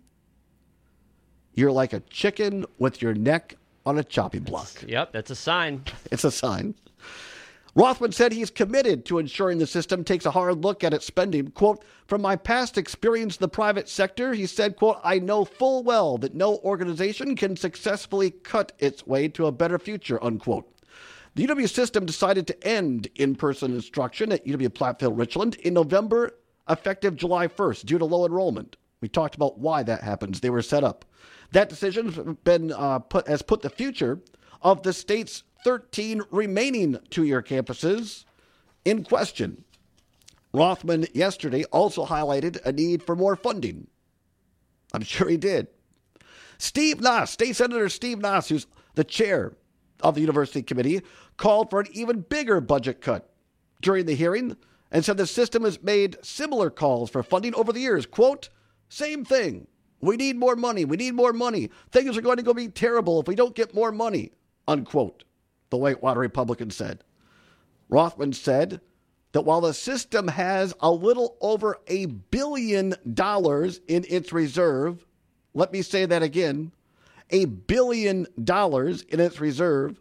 you're like a chicken with your neck on a chopping block. Yep, that's a sign. It's a sign. Rothman said he's committed to ensuring the system takes a hard look at its spending. Quote, from my past experience in the private sector, he said, quote, I know full well that no organization can successfully cut its way to a better future, unquote. The UW system decided to end in-person instruction at UW Platteville-Richland in November, effective July 1st, due to low enrollment. We talked about why that happens. They were set up. That decision has put the future of the state's 13 remaining 2-year campuses in question. Rothman yesterday also highlighted a need for more funding. I'm sure he did. Steve Nass, State Senator Steve Nass, who's the chair of the University Committee, called for an even bigger budget cut during the hearing and said the system has made similar calls for funding over the years. Quote, same thing. We need more money. We need more money. Things are going to go be terrible if we don't get more money, unquote, the Whitewater Republican said. Rothman said that while the system has a little over $1 billion in its reserve, let me say that again, $1 billion in its reserve,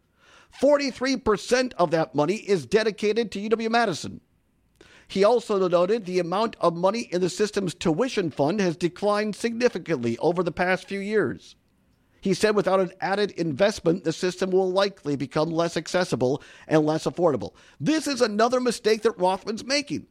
43% of that money is dedicated to UW-Madison. He also noted the amount of money in the system's tuition fund has declined significantly over the past few years. He said without an added investment, the system will likely become less accessible and less affordable. This is another mistake that Rothman's making.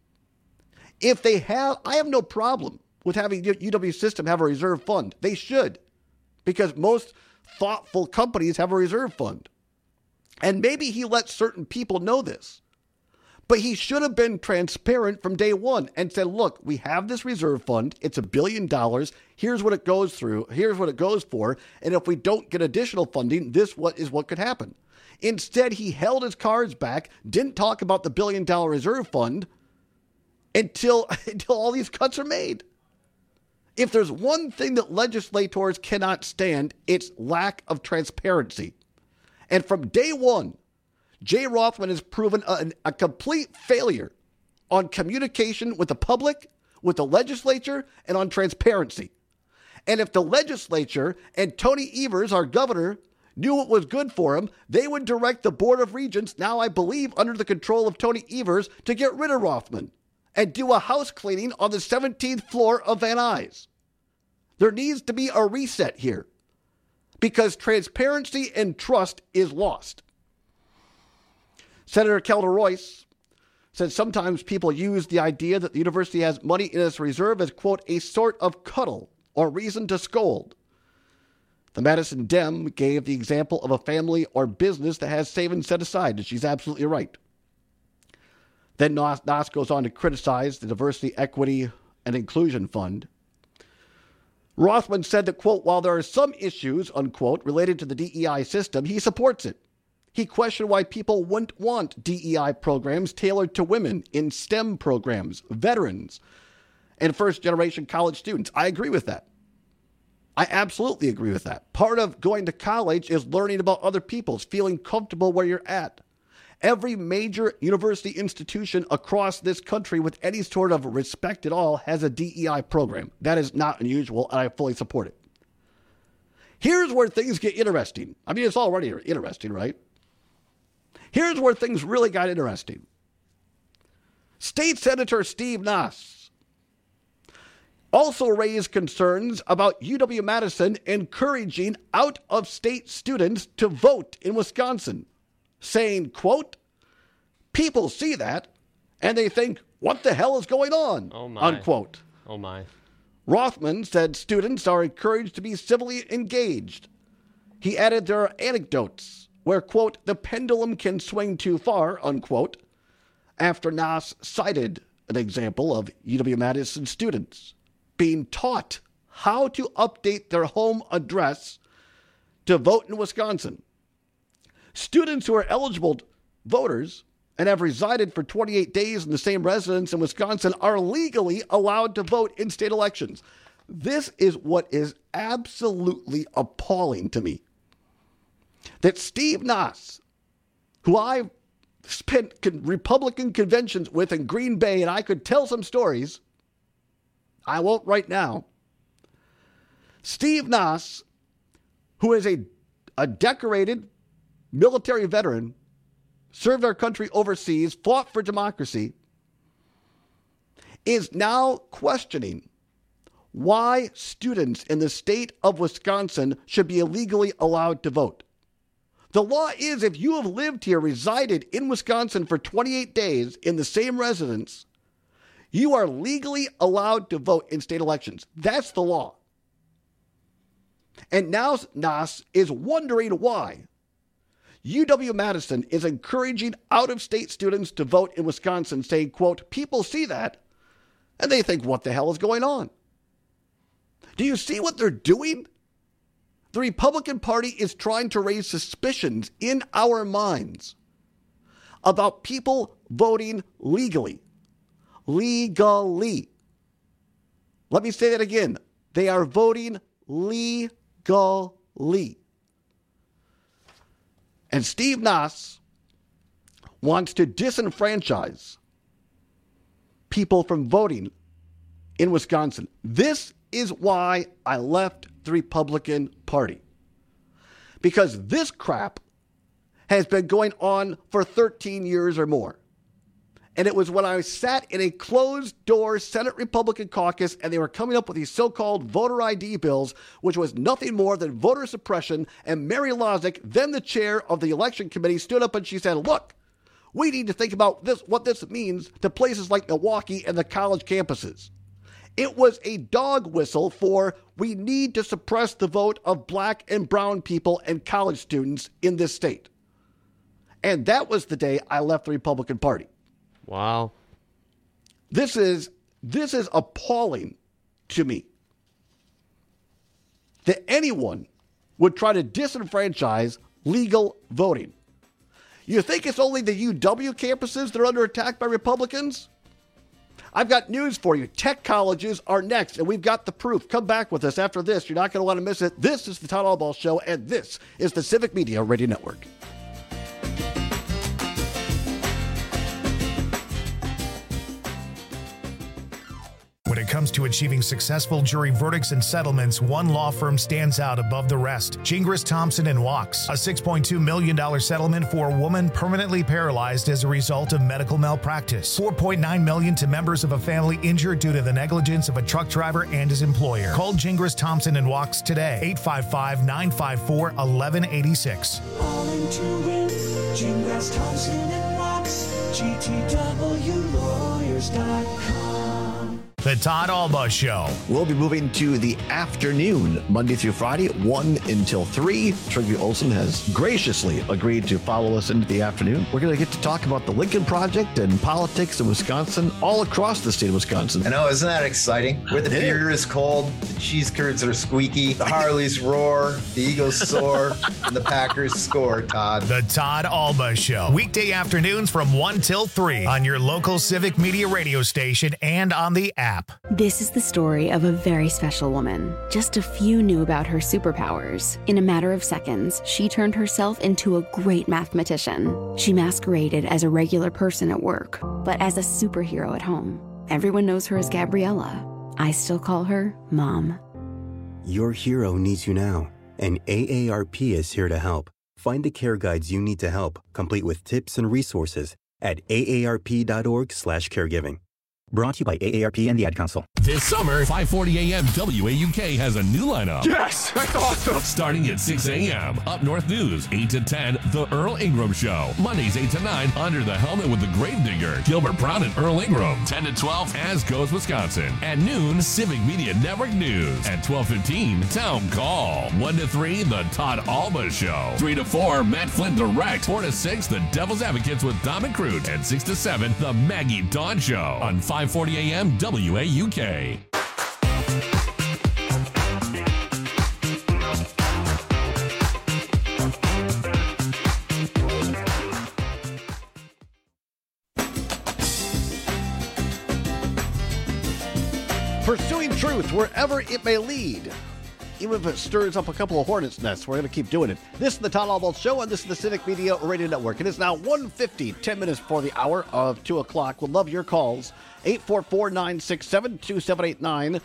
I have no problem with having UW system have a reserve fund. They should, because most thoughtful companies have a reserve fund. And maybe he let certain people know this. But he should have been transparent from day one and said, look, we have this reserve fund. It's $1 billion. Here's what it goes through. Here's what it goes for. And if we don't get additional funding, this is what could happen. Instead, he held his cards back, didn't talk about the $1 billion reserve fund until all these cuts are made. If there's one thing that legislators cannot stand, it's lack of transparency. And from day one, Jay Rothman has proven a complete failure on communication with the public, with the legislature, and on transparency. And if the legislature and Tony Evers, our governor, knew what was good for him, they would direct the Board of Regents, now I believe under the control of Tony Evers, to get rid of Rothman and do a house cleaning on the 17th floor of Van Nuys. There needs to be a reset here because transparency and trust is lost. Senator Kelda Royce said sometimes people use the idea that the university has money in its reserve as, quote, a sort of cuddle or reason to scold. The Madison Dem gave the example of a family or business that has savings set aside, and she's absolutely right. Then Nass goes on to criticize the Diversity, Equity, and Inclusion Fund. Rothman said that, quote, while there are some issues, unquote, related to the DEI system, he supports it. He questioned why people wouldn't want DEI programs tailored to women in STEM programs, veterans, and first-generation college students. I agree with that. I absolutely agree with that. Part of going to college is learning about other people, feeling comfortable where you're at. Every major university institution across this country with any sort of respect at all has a DEI program. That is not unusual, and I fully support it. Here's where things get interesting. I mean, it's already interesting, right? Here's where things really got interesting. State Senator Steve Nass also raised concerns about UW-Madison encouraging out-of-state students to vote in Wisconsin, saying, quote, "People see that and they think, what the hell is going on?" Oh my. Unquote. Oh my. Rothman said students are encouraged to be civilly engaged. He added there are anecdotes where, quote, "the pendulum can swing too far," unquote, after Nass cited an example of UW-Madison students being taught how to update their home address to vote in Wisconsin. Students who are eligible voters and have resided for 28 days in the same residence in Wisconsin are legally allowed to vote in state elections. This is what is absolutely appalling to me. That Steve Nass, who I spent Republican conventions with in Green Bay, and I could tell some stories, I won't right now. Steve Nass, who is a decorated military veteran, served our country overseas, fought for democracy, is now questioning why students in the state of Wisconsin should be illegally allowed to vote. The law is if you have lived here, resided in Wisconsin for 28 days in the same residence, you are legally allowed to vote in state elections. That's the law. And now Nass is wondering why UW-Madison is encouraging out-of-state students to vote in Wisconsin, saying, quote, "People see that and they think, what the hell is going on?" Do you see what they're doing? The Republican Party is trying to raise suspicions in our minds about people voting legally. Legally. Let me say that again. They are voting legally. And Steve Nass wants to disenfranchise people from voting in Wisconsin. This is why I left the Republican Party. Because this crap has been going on for 13 years or more. And it was when I sat in a closed-door Senate Republican caucus and they were coming up with these so-called voter ID bills, which was nothing more than voter suppression, and Mary Lozick, then the chair of the election committee, stood up and she said, look, we need to think about this, what this means to places like Milwaukee and the college campuses. It was a dog whistle for we need to suppress the vote of black and brown people and college students in this state. And that was the day I left the Republican Party. Wow. This is appalling to me that anyone would try to disenfranchise legal voting. You think it's only the UW campuses that are under attack by Republicans? I've got news for you. Tech colleges are next, and we've got the proof. Come back with us after this. You're not going to want to miss it. This is the Todd Albaugh Show, and this is the Civic Media Radio Network. When it comes to achieving successful jury verdicts and settlements, one law firm stands out above the rest. Gingras, Thompson & Wachs. A $6.2 million settlement for a woman permanently paralyzed as a result of medical malpractice. $4.9 million to members of a family injured due to the negligence of a truck driver and his employer. Call Gingras, Thompson & Wachs today. 855-954-1186. All into it. Gingras, Thompson & Wachs. GTWlawyers.com. The Todd Albaugh Show. We'll be moving to the afternoon, Monday through Friday, 1 until 3. Trygve Olsen has graciously agreed to follow us into the afternoon. We're going to get to talk about the Lincoln Project and politics in Wisconsin, all across the state of Wisconsin. I know, isn't that exciting? Where the beer is cold, the cheese curds are squeaky, the Harleys roar, the Eagles soar, and the Packers score, Todd. The Todd Albaugh Show. Weekday afternoons from 1 till 3 on your local Civic Media radio station and on the app. app. This is the story of a very special woman. Just a few knew about her superpowers. In a matter of seconds, she turned herself into a great mathematician. She masqueraded as a regular person at work, but as a superhero at home. Everyone knows her as Gabriella. I still call her Mom. Your hero needs you now, and AARP is here to help. Find the care guides you need to help, complete with tips and resources at aarp.org/caregiving. Brought to you by AARP and the Ad Council. This summer, 5:40 a.m. WAUK has a new lineup. Yes, that's awesome. Starting at 6 a.m. Up North News, 8 to 10, The Earl Ingram Show. Mondays, 8 to 9, Under the Helmet with the Gravedigger, Gilbert Brown and Earl Ingram. 10 to 12, As Goes Wisconsin. At noon, Civic Media Network News. At 12:15, Town Call. 1 to 3, The Todd Alba Show. 3 to 4, Matt Flint Direct. 4 to 6, The Devil's Advocates with Dom and Crute. And 6 to 7, The Maggie Dawn Show. On 5:40 a.m. WAUK. Pursuing truth wherever it may lead. Even if it stirs up a couple of hornets' nests, we're going to keep doing it. This is the Todd Alba Show, and this is the Civic Media Radio Network. It is now 1:50, 10 minutes before the hour of 2 o'clock. We'll love your calls. 844-967-2789.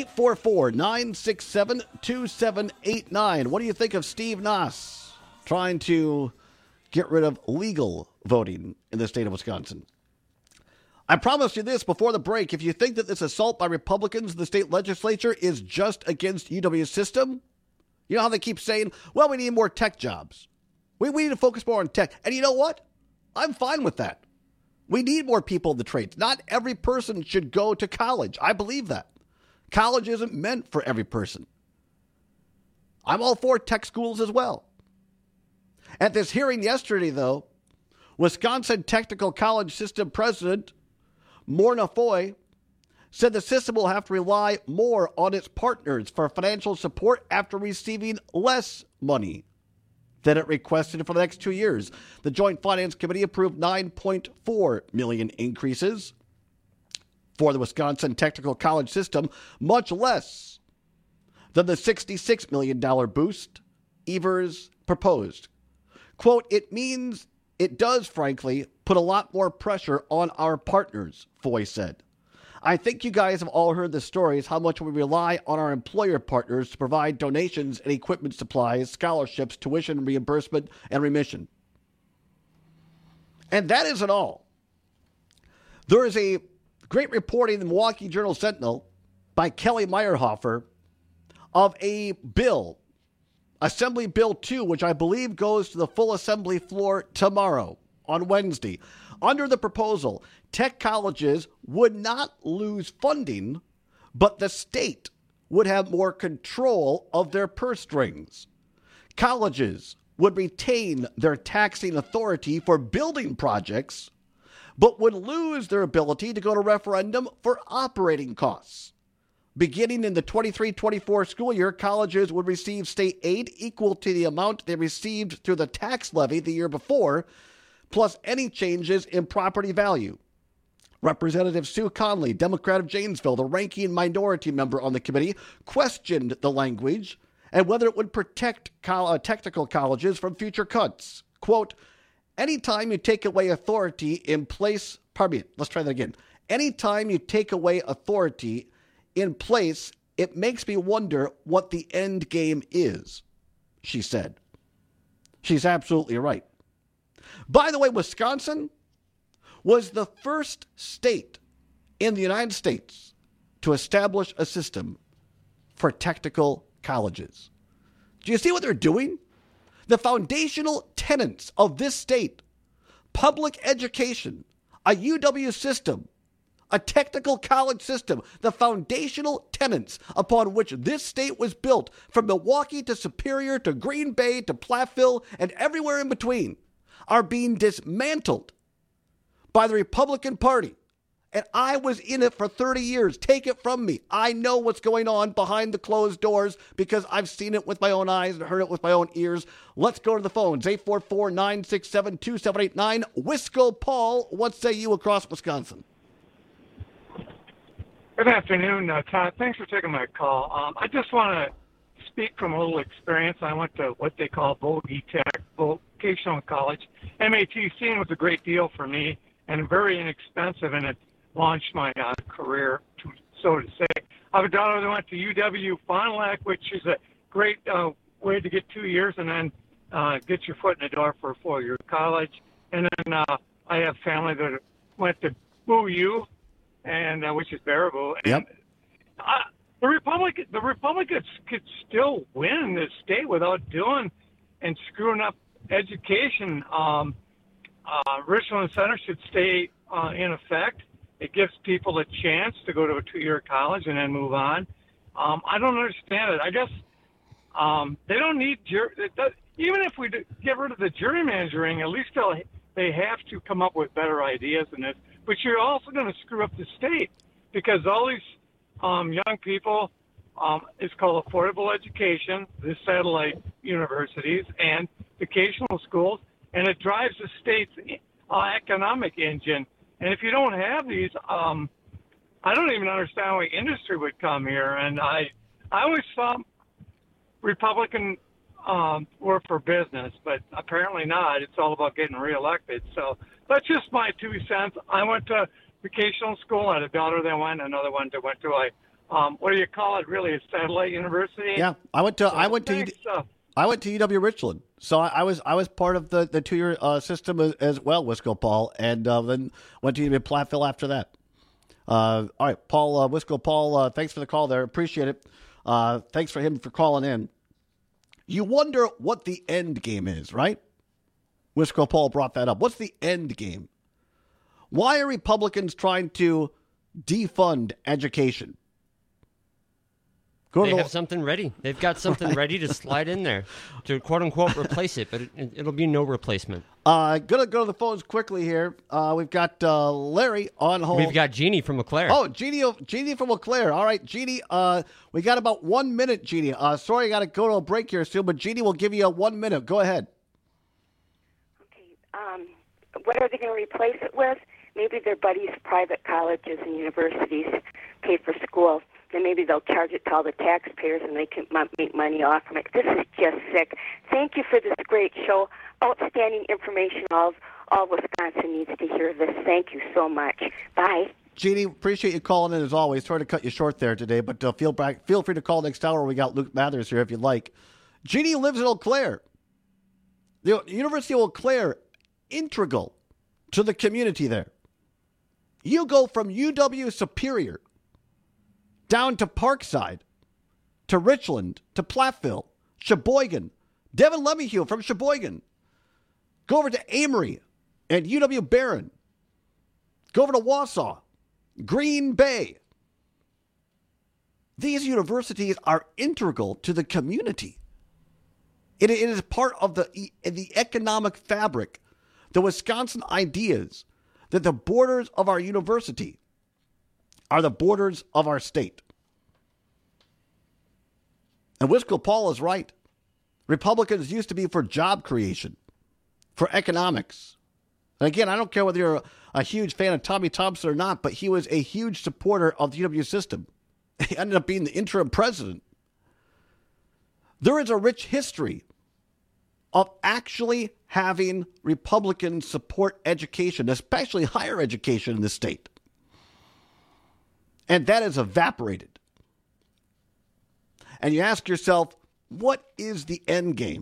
844-967-2789. What do you think of Steve Nass trying to get rid of legal voting in the state of Wisconsin? I promised you this before the break. If you think that this assault by Republicans in the state legislature is just against UW's system, you know how they keep saying, well, we need more tech jobs. We need to focus more on tech. And you know what? I'm fine with that. We need more people in the trades. Not every person should go to college. I believe that. College isn't meant for every person. I'm all for tech schools as well. At this hearing yesterday, though, Wisconsin Technical College System President Morna Foy said the system will have to rely more on its partners for financial support after receiving less money than it requested for the next 2 years. The Joint Finance Committee approved $9.4 million increases for the Wisconsin Technical College System, much less than the $66 million boost Evers proposed. Quote, it does, frankly, put a lot more pressure on our partners, Foy said. I think you guys have all heard the stories, how much we rely on our employer partners to provide donations and equipment supplies, scholarships, tuition reimbursement, and remission. And that isn't all. There is a great reporting in the Milwaukee Journal-Sentinel by Kelly Meyerhofer of a bill, Assembly Bill 2, which I believe goes to the full assembly floor tomorrow on Wednesday. Under the proposal, tech colleges would not lose funding, but the state would have more control of their purse strings. Colleges would retain their taxing authority for building projects, but would lose their ability to go to referendum for operating costs. Beginning in the 23-24 school year, colleges would receive state aid equal to the amount they received through the tax levy the year before, plus any changes in property value. Representative Sue Conley, Democrat of Janesville, the ranking minority member on the committee, questioned the language and whether it would protect technical colleges from future cuts. Quote, anytime you take away authority in place, anytime you take away authority in place, it makes me wonder what the end game is, she said. She's absolutely right. By the way, Wisconsin was the first state in the United States to establish a system for technical colleges. Do you see what they're doing? The foundational tenets of this state, public education, a UW system, a technical college system, the foundational tenets upon which this state was built, from Milwaukee to Superior to Green Bay to Platteville and everywhere in between, are being dismantled by the Republican Party. And I was in it for 30 years. Take it from me. I know what's going on behind the closed doors because I've seen it with my own eyes and heard it with my own ears. Let's go to the phones. 844-967-2789. Wisco Paul, what say you across Wisconsin? Good afternoon, Todd. Thanks for taking my call. I just want to speak from a little experience. I went to what they call Bogey Tech, Vocational College. MATC was a great deal for me and very inexpensive, and it launched my career, so to say. I have a daughter that went to UW Fond du Lac, which is a great way to get 2 years and then get your foot in the door for a 4-year college. And then I have family that went to BU, and which is Baraboo. And the Republicans could still win this state without doing and screwing up education. Richland Center should stay in effect. It gives people a chance to go to a 2-year college and then move on. I don't understand it. I guess they don't need even if we get rid of the gerrymandering, at least they have to come up with better ideas than this. But you're also going to screw up the state because all these young people, it's called affordable education, the satellite universities, and vocational schools, and it drives the state's economic engine. And if you don't have these, I don't even understand why industry would come here. And I always thought Republican were for business, but apparently not. It's all about getting reelected. So that's just my 2 cents. I went to vocational school. I had a daughter that went, another one that went to what do you call it? Really, a satellite university? Yeah, I went to UW Richland. So I was part of the 2-year system as well, Wisco Paul, and then went to UW Platteville after that. All right, Paul, Wisco Paul, thanks for the call there. Appreciate it. Thanks for him for calling in. You wonder what the end game is, right? Wisco Paul brought that up. What's the end game? Why are Republicans trying to defund education? They have something ready. They've got something ready to slide in there to quote-unquote replace it, but it'll be no replacement. Going to go to the phones quickly here. We've got Larry on hold. We've got Jeannie from LeClaire. Oh, Jeannie from LeClaire. All right, Jeannie, we got about 1 minute, Jeannie. Sorry, I got to go to a break here soon, but Jeannie will give you 1 minute. Go ahead. Okay. What are they going to replace it with? Maybe their buddies' private colleges and universities pay for school. Then maybe they'll charge it to all the taxpayers and they can make money off from it. This is just sick. Thank you for this great show. Outstanding information. All Wisconsin needs to hear this. Thank you so much. Bye. Jeannie, appreciate you calling in as always. Sorry to cut you short there today, but feel free to call next hour. We got Luke Mathers here if you'd like. Jeannie lives in Eau Claire. The University of Eau Claire, integral to the community there. You go from UW Superior down to Parkside, to Richland, to Platteville, Sheboygan, Devin Lemieux from Sheboygan. Go over to Amory and UW Barron. Go over to Wausau, Green Bay. These universities are integral to the community. It is part of the economic fabric, the Wisconsin ideas that the borders of our university are the borders of our state. And Wisco Paul is right. Republicans used to be for job creation, for economics. And again, I don't care whether you're a huge fan of Tommy Thompson or not, but he was a huge supporter of the UW system. He ended up being the interim president. There is a rich history of actually having Republicans support education, especially higher education in the state. And that has evaporated. And you ask yourself, what is the end game?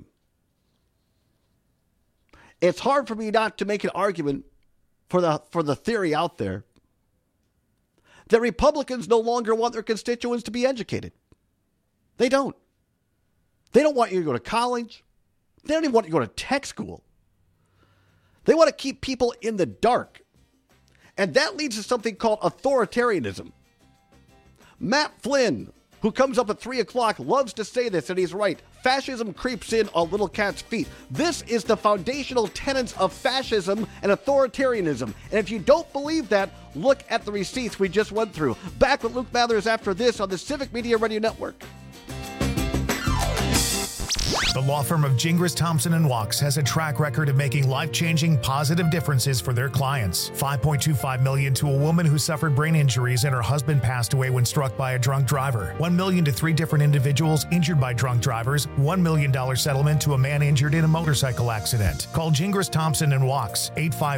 It's hard for me not to make an argument for the theory out there that Republicans no longer want their constituents to be educated. They don't. They don't want you to go to college. They don't even want you to go to tech school. They want to keep people in the dark. And that leads to something called authoritarianism. Matt Flynn, who comes up at 3 o'clock, loves to say this, and he's right. Fascism creeps in on little cat's feet. This is the foundational tenets of fascism and authoritarianism. And if you don't believe that, look at the receipts we just went through. Back with Luke Mathers after this on the Civic Media Radio Network. The law firm of Gingras, Thompson & Walks has a track record of making life-changing, positive differences for their clients. $5.25 million to a woman who suffered brain injuries and her husband passed away when struck by a drunk driver. $1 million to 3 different individuals injured by drunk drivers. $1 million settlement to a man injured in a motorcycle accident. Call Gingras, Thompson & Walks,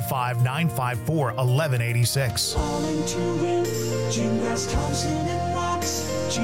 855-954-1186. Calling to win, Gingras, Thompson & Walks,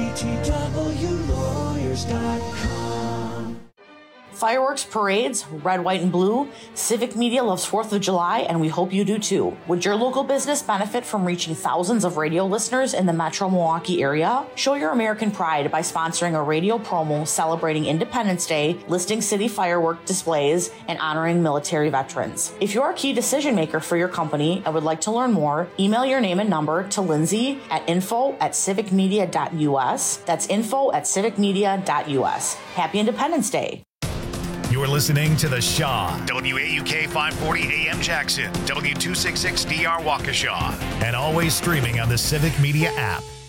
GTWlawyers.com. Fireworks, parades, red, white, and blue. Civic Media loves 4th of July, and we hope you do too. Would your local business benefit from reaching thousands of radio listeners in the metro Milwaukee area? Show your American pride by sponsoring a radio promo celebrating Independence Day, listing city firework displays, and honoring military veterans. If you're a key decision maker for your company and would like to learn more, email your name and number to Lindsay at info@civicmedia.us. That's info@civicmedia.us. Happy Independence Day. You're listening to The Shaw, WAUK 540 AM Jackson, W266DR Waukesha, and always streaming on the Civic Media app.